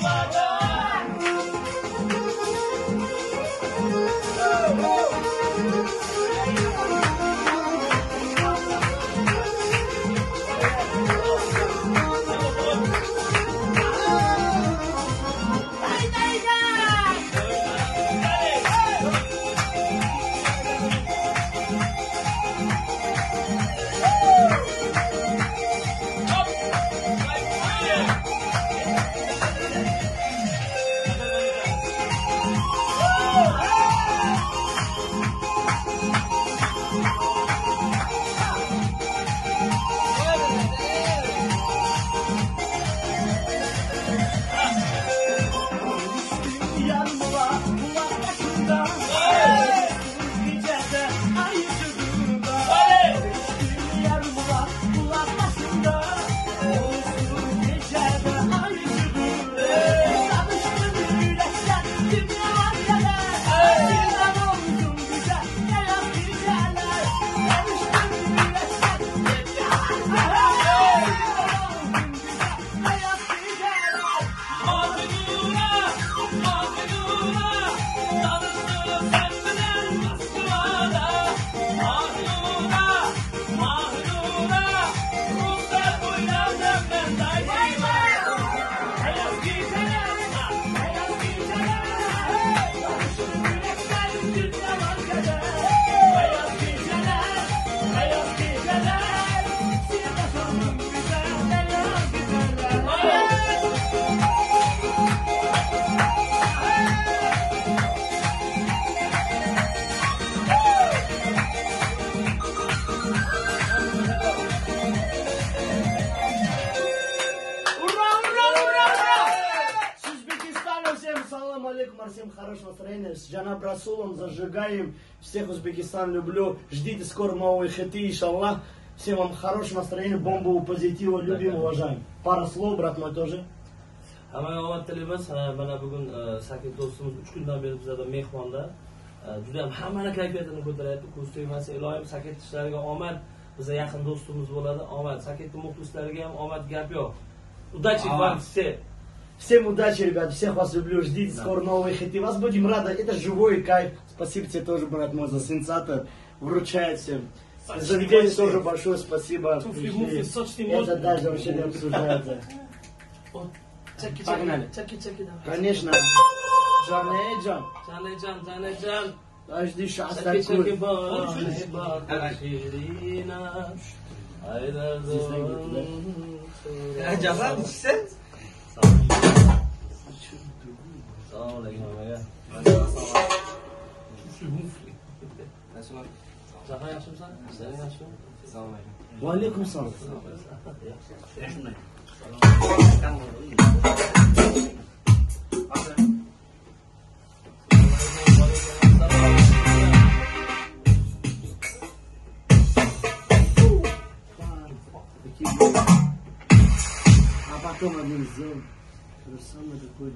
Всем хорошего настроения. С Джанаб Расулом зажигаем. Всех Узбекистан люблю. Ждите скоро новые хиты, иншаллах. Всем вам хорошего настроения, бомбового позитива. Любим, уважаем. Пара слов, брат мой тоже. Hammaga omad tilaymiz. Mana bugun Sakit do'stimiz 3 kundan beri bizda mehmonda. Juda ham hammani kayfiyatini ko'taryapti. Ko'z tegmasa iloyim Sakit ishlariga omad. Bizga yaqin do'stimiz bo'ladi. Omad. Sakitning muxlislariga ham omad, gap yo'q. Удачи вам все. Всем удачи, ребят, всех вас люблю, ждите скоро новые хиты. Вас будем рады, это живой кайф. Спасибо тебе тоже, брат мой, за сенсатор. Вручает всем. За людей тоже большое спасибо. Это даже вообще не обсуждается. Погнали. Конечно. Джанеджан. Джанеджан. Жди шанс такой. Джазан, sen? Assalomu alaykum amaga. Nasılsın? Jahan yaxshimisan? Sizlar yaxshimi? Assalomu alaykum. Va alaykum assalom. А потом один сделаем. То же самое такое.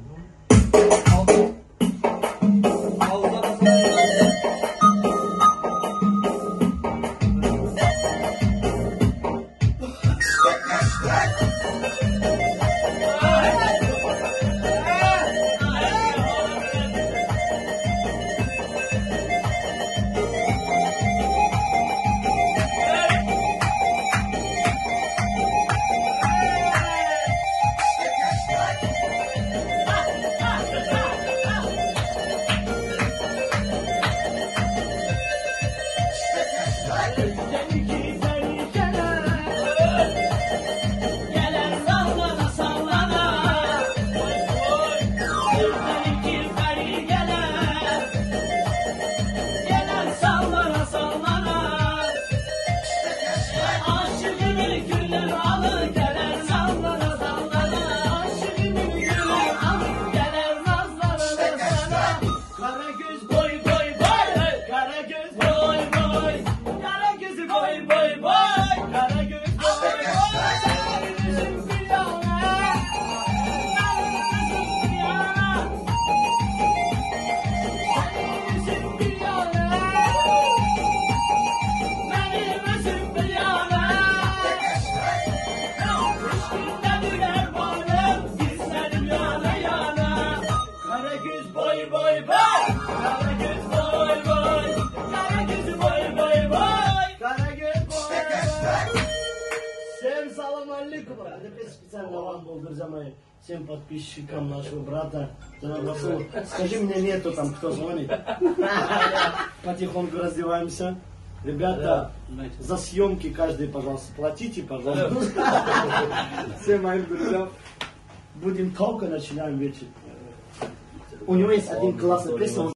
друзья мои, всем подписчикам нашего брата. Скажи мне, нету там, кто звонит. Потихоньку раздеваемся. Ребята, за съемки каждый, пожалуйста, платите, пожалуйста. Всем моим друзьям. Будем только начинаем вечер. У него есть один классный песня.